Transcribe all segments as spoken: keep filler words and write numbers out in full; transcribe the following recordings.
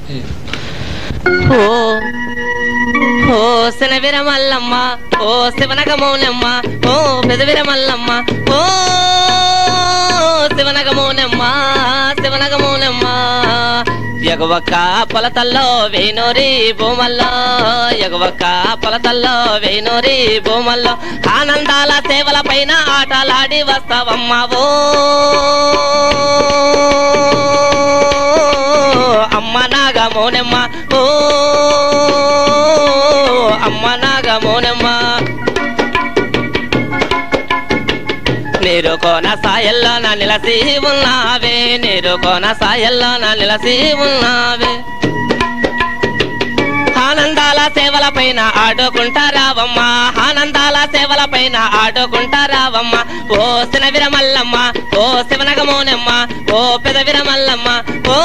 ఓ ఓ శనవిర మల్లమ్మ ఓ శివనగ మౌనమ్మ ఓ పెదవిర మల్లమ్మ ఓ శివనగ మౌనమ్మ శివనగ మౌనమ్మ ఎగువక్క పొలతల్లో వేనోరి భూమల్లో ఎగువక్క పొలతల్లో వేనోరి భూమల్లో ఆనందాల సేవల పైన ఆటలాడి వస్తావమ్మా ఓ అమ్మ నాగ మౌనమ్మ ఓ అమ్మ నాగ మౌనమ్మ నీరు కోన సాయల్లో నా నిలసి ఉన్నావే నీరు కోన సాయల్లో నా నిలసి ఉన్నావే ఆనందాల సేవల పైన ఆడుకుంటారావమ్మ ఆనందాల సేవల పైన ఆడుకుంటారావమ్మ ఓ శనవిర మల్లమ్మ ఓ శివనగ మౌనమ్మ ఓ పెదవిర మల్లమ్మ ఓ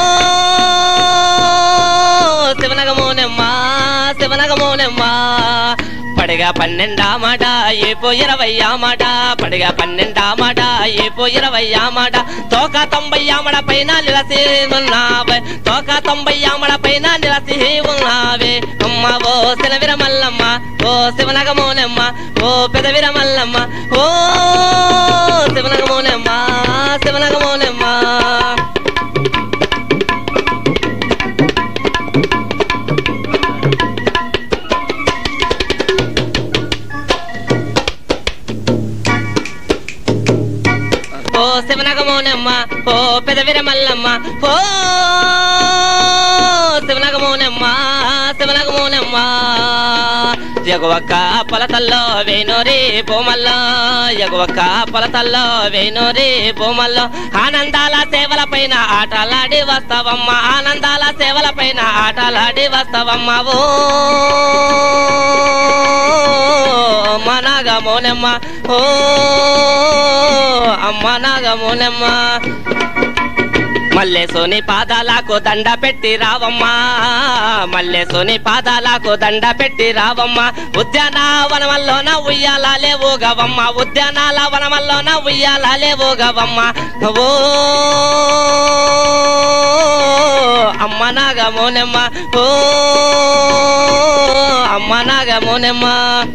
శివనగ మౌనమ్మ శివనగ మౌనమ్మ పడిగా పన్నెండా మాట ఏపో ఇరవయ్యా మాట పడిగా పన్నెండా మాట ఏపో ఇరవయ్యా మాట తోక తొంభై ఆమడ పైన నిలసి ఉన్నావే తోక తొంభై ఆమడ పైన నిలసి ఉన్నావే అమ్మ ఓ శనవిర మల్లమ్మ ఓ శివనగ మౌనమ్మ ఓ పెదవిర మల్లమ్మ ఓ శివనగ మౌనమ్మ శివనగ మౌనమ్మ ఓ శివనగ మౌనమ్మ ఓ పెదవిర మల్లమ్మ ఓ శివనగ మౌనమ్మ శివనగ మౌనమ్మ ఎగువక్క పొలతల్లో వేనోరి భూమల్లో ఎగువక్క పొలతల్లో వేనోరి భూమల్లో ఆనందాల సేవల పైన ఆటలాడి వస్తావమ్మ ఆనందాల సేవల పైన ఆటలాడి వస్తావమ్మ ఓ అమ్మ నాగ మౌనమ్మ ఓ అమ్మ నాగ మౌనమ్మ మల్లేసోని పాదాలకు దండ పెట్టి రావమ్మా మల్లేసోని పాదాలకు దండ పెట్టి రావమ్మ ఉద్యానవనమల్లోన ఉయ్యాలాలే ఊగవమ్మ ఉద్యానాల వనమల్లోన ఉయ్యాలాలే ఊగవమ్మ ఓ అమ్మ నాగ మౌనమ్మ ఓ అమ్మ నాగ మౌనమ్మ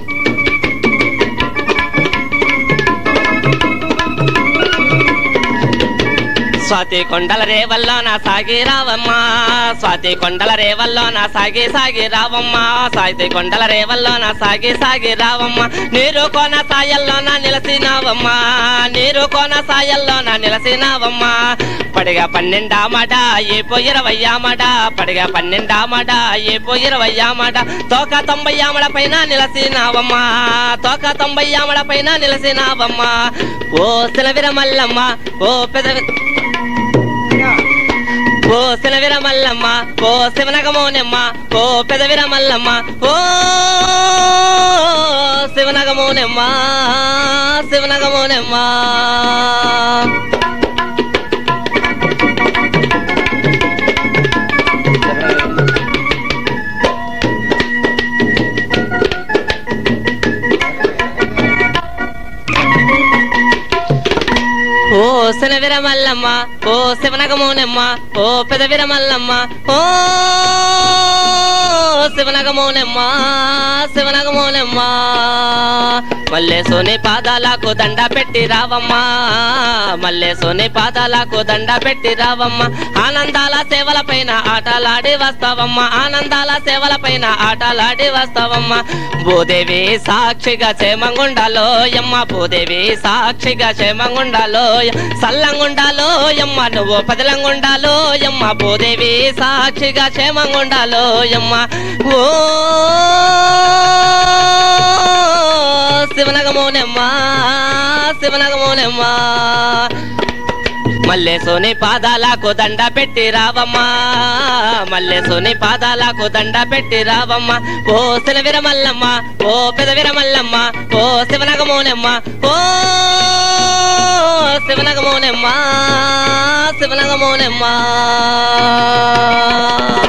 స్వాతి కొండల రేవల్లో నా సాగి రావమ్మ స్వాతి కొండల రేవల్లో నా సాగి సాగి రావమ్మ స్వాతి కొండల రేవల్లో నా సాగి సాగి రావమ్మ నీరు కోన సాయల్లో నా నిలసినావమ్మ నీరు కోన సాయల్లో నా నిలసినావమ్మ పడిగా పన్నెండా మాట ఏపో ఇరవయ్యా మాట పడిగా పన్నెండా మాట ఏపో ఇరవయ్యా మాట తోక తొంభై ఆమడ పైన నిలసినావమ్మ తోక తొంభై ఆమడ పైన నిలసినావమ్మ ఓ శనవిర మల్లమ్మ ఓ పెదవి ఓ శనవిర మల్లమ్మ ఓ శివనగ మౌనమ్మ ఓ పెదవిర మల్లమ్మ ఓ శివనగ మౌనమ్మ శివనగ మౌనమ్మ ఓ శనవిర మల్లమ్మ ఓ శివనగ మౌనమ్మ ఓ పెదవిర మల్లమ్మ ఓ శివనగ మౌనమ్మ శివనగ మౌనమ్మ మల్లేసోని పాదాలకు దండ పెట్టి రావమ్మ మల్లేసోని పాదాలకు దండ పెట్టి రావమ్మ ఆనందాల సేవల పైన ఆటలాడి వస్తావమ్మ ఆనందాల సేవల పైన ఆటలాడి వస్తావమ్మ భూదేవి సాక్షిగా క్షేమంగుండాలో యమ్మ భూదేవి సాక్షిగా క్షేమంగుండాలో సల్లంగుండాలో యమ్మ నువ్వు పదిలంగుండాలో యమ్మ భూదేవి సాక్షిగా క్షేమంగుండాలో యమ్మ ఓ శివనగ మౌనమ్మ శివనగ మౌనమ్మ మల్లేసోని పాదాలకు దండ పెట్టి రావమ్మ మల్లేసోని పాదాలకు దండ పెట్టి రావమ్మ ఓ శనవిర మల్లమ్మ ఓ పెదవిర మల్లమ్మ ఓ శివనగ మౌనమ్మ ఓ శివనగ మౌనమ్మ శివనగ మౌనమ్మ